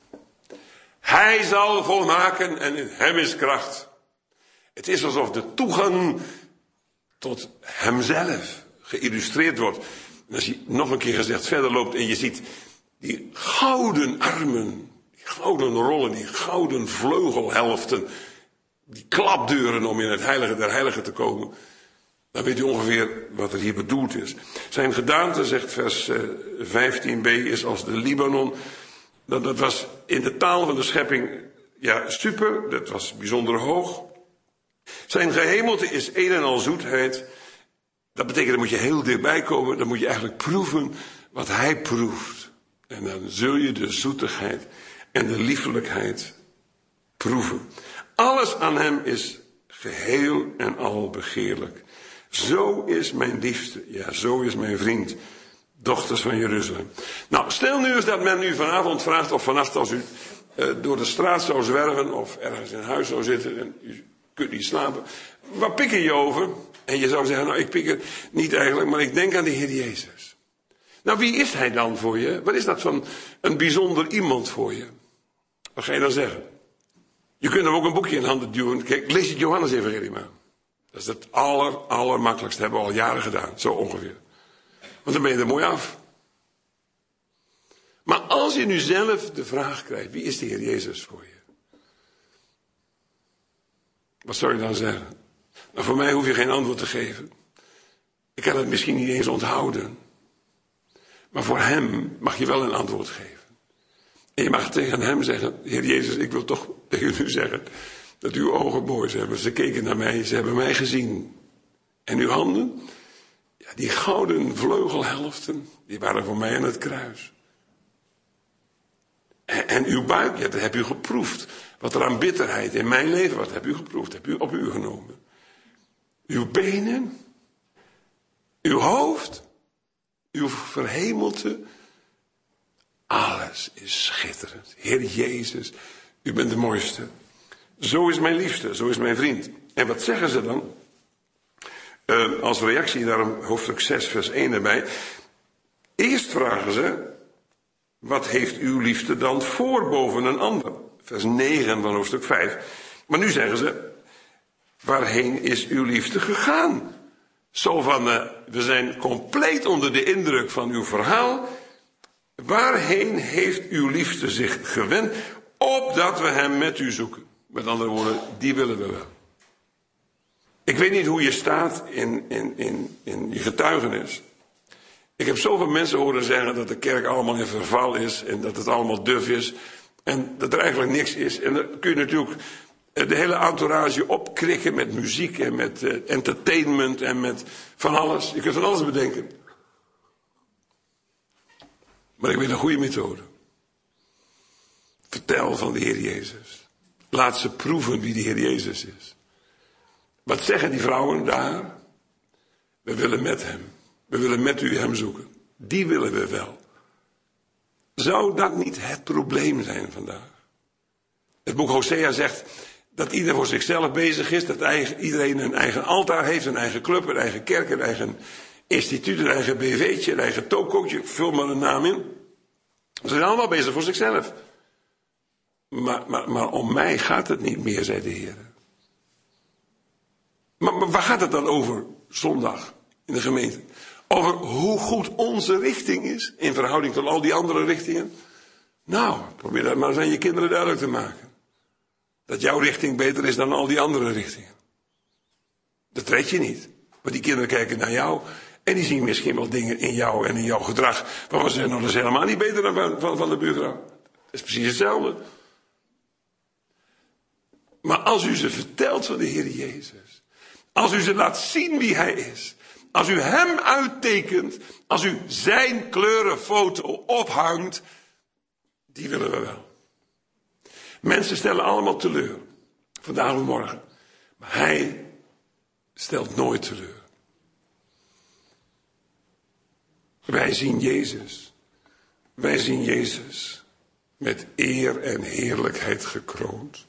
Hij zal volmaken en in hem is kracht. Het is alsof de toegang tot hemzelf geïllustreerd wordt. En als je nog een keer gezegd verder loopt en je ziet die gouden armen, die gouden rollen, die gouden vleugelhelften, die klapdeuren om in het heilige der heiligen te komen, dan weet u ongeveer wat er hier bedoeld is. Zijn gedaante, zegt vers vijftien b, is als de Libanon. Dat, dat was in de taal van de schepping, ja, super, dat was bijzonder hoog. Zijn gehemelte is een en al zoetheid. Dat betekent, dan moet je heel dichtbij komen, dan moet je eigenlijk proeven wat hij proeft. En dan zul je de zoetigheid en de liefelijkheid proeven. Alles aan hem is geheel en al begeerlijk. Zo is mijn liefste, ja, zo is mijn vriend. Dochters van Jeruzalem. Nou, stel nu eens dat men u vanavond vraagt, of vannacht als u uh, door de straat zou zwerven, of ergens in huis zou zitten en u kunt niet slapen. Waar pikken je over? En je zou zeggen, nou, ik pik er niet eigenlijk, maar ik denk aan de Heer Jezus. Nou, wie is hij dan voor je? Wat is dat van een bijzonder iemand voor je? Wat ga je dan zeggen? Je kunt hem ook een boekje in handen duwen. Kijk, lees het Johannes-evangelie maar. Dat is het aller, allermakkelijkste. Dat hebben we al jaren gedaan, zo ongeveer. Want dan ben je er mooi af. Maar als je nu zelf de vraag krijgt, wie is de Heer Jezus voor je? Wat zou je dan zeggen? Nou, voor mij hoef je geen antwoord te geven. Ik kan het misschien niet eens onthouden. Maar voor hem mag je wel een antwoord geven. En je mag tegen hem zeggen, Heer Jezus, ik wil toch tegen u zeggen dat uw ogen mooi zijn. Ze keken naar mij, ze hebben mij gezien. En uw handen, ja, die gouden vleugelhelften, die waren voor mij aan het kruis. En, en uw buik, ja, dat heb u geproefd. Wat er aan bitterheid in mijn leven, wat heb u geproefd, heb u op u genomen. Uw benen, uw hoofd, uw verhemelte, alles is schitterend. Heer Jezus, u bent de mooiste. Zo is mijn liefste, zo is mijn vriend. En wat zeggen ze dan? Uh, als reactie daarom hoofdstuk zes vers één erbij. Eerst vragen ze, wat heeft uw liefde dan voor boven een ander? Vers negen van hoofdstuk vijf. Maar nu zeggen ze, waarheen is uw liefde gegaan? Zo van, uh, we zijn compleet onder de indruk van uw verhaal. Waarheen heeft uw liefde zich gewend, opdat we hem met u zoeken? Met andere woorden, die willen we wel. Ik weet niet hoe je staat in, in, in, in je getuigenis. Ik heb zoveel mensen horen zeggen dat de kerk allemaal in verval is en dat het allemaal duf is en dat er eigenlijk niks is. En dan kun je natuurlijk de hele entourage opkrikken met muziek en met uh, entertainment en met van alles. Je kunt van alles bedenken. Maar ik weet een goede methode. Vertel van de Heer Jezus. Laat ze proeven wie de Heer Jezus is. Wat zeggen die vrouwen daar? We willen met hem. We willen met u hem zoeken. Die willen we wel. Zou dat niet het probleem zijn vandaag? Het boek Hosea zegt dat ieder voor zichzelf bezig is. Dat eigen, iedereen een eigen altaar heeft, een eigen club, een eigen kerk, een eigen instituut, een eigen B V'tje, een eigen tokootje. Vul maar een naam in. Ze zijn allemaal bezig voor zichzelf. Maar, maar, maar om mij gaat het niet meer, zei de Heer. Maar, maar waar gaat het dan over zondag in de gemeente? Over hoe goed onze richting is in verhouding tot al die andere richtingen? Nou, probeer dat maar eens aan je kinderen duidelijk te maken. Dat jouw richting beter is dan al die andere richtingen. Dat weet je niet. Want die kinderen kijken naar jou en die zien misschien wel dingen in jou en in jouw gedrag waarvan ze zeggen, nou, dat is helemaal niet beter dan van, van, van de buurvrouw. Dat is precies hetzelfde. Maar als u ze vertelt van de Heer Jezus, als u ze laat zien wie Hij is, als u Hem uittekent, als u zijn kleurenfoto ophangt, die willen we wel. Mensen stellen allemaal teleur, vandaag of morgen. Maar Hij stelt nooit teleur. Wij zien Jezus. Wij zien Jezus met eer en heerlijkheid gekroond.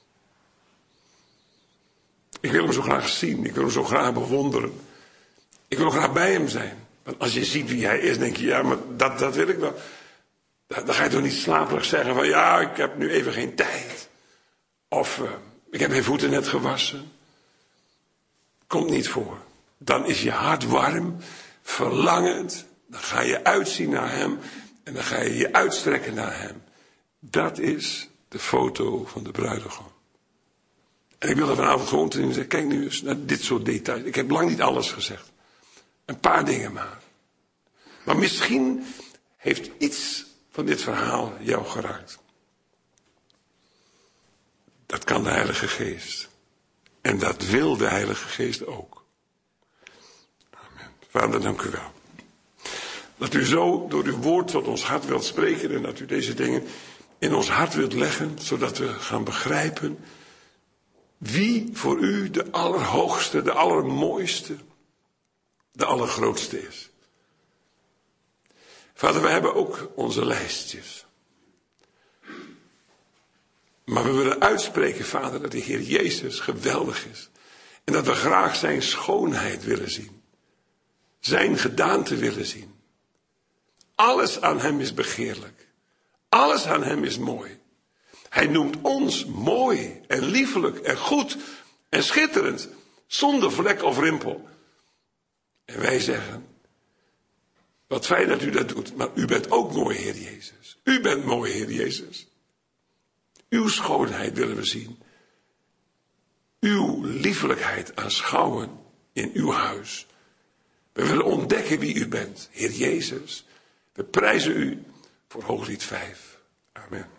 Ik wil hem zo graag zien. Ik wil hem zo graag bewonderen. Ik wil graag bij hem zijn. Want als je ziet wie hij is, denk je, ja, maar dat, dat wil ik wel. Dan ga je toch niet slaperig zeggen van, ja, ik heb nu even geen tijd. Of, uh, ik heb mijn voeten net gewassen. Komt niet voor. Dan is je hart warm, verlangend. Dan ga je uitzien naar hem. En dan ga je je uitstrekken naar hem. Dat is de foto van de bruidegom. En ik wil er vanavond gewoon te zeggen, kijk nu eens naar dit soort details. Ik heb lang niet alles gezegd. Een paar dingen maar. Maar misschien heeft iets van dit verhaal jou geraakt. Dat kan de Heilige Geest. En dat wil de Heilige Geest ook. Amen. Vader, dank u wel. Dat u zo door uw woord tot ons hart wilt spreken en dat u deze dingen in ons hart wilt leggen, zodat we gaan begrijpen wie voor u de allerhoogste, de allermooiste, de allergrootste is. Vader, we hebben ook onze lijstjes. Maar we willen uitspreken, Vader, dat de Heer Jezus geweldig is. En dat we graag zijn schoonheid willen zien. Zijn gedaante willen zien. Alles aan hem is begeerlijk. Alles aan hem is mooi. Hij noemt ons mooi en liefelijk en goed en schitterend. Zonder vlek of rimpel. En wij zeggen, wat fijn dat u dat doet, maar u bent ook mooi, Heer Jezus. U bent mooi, Heer Jezus. Uw schoonheid willen we zien. Uw liefelijkheid aanschouwen in uw huis. We willen ontdekken wie u bent, Heer Jezus. We prijzen u voor Hooglied vijf. Amen.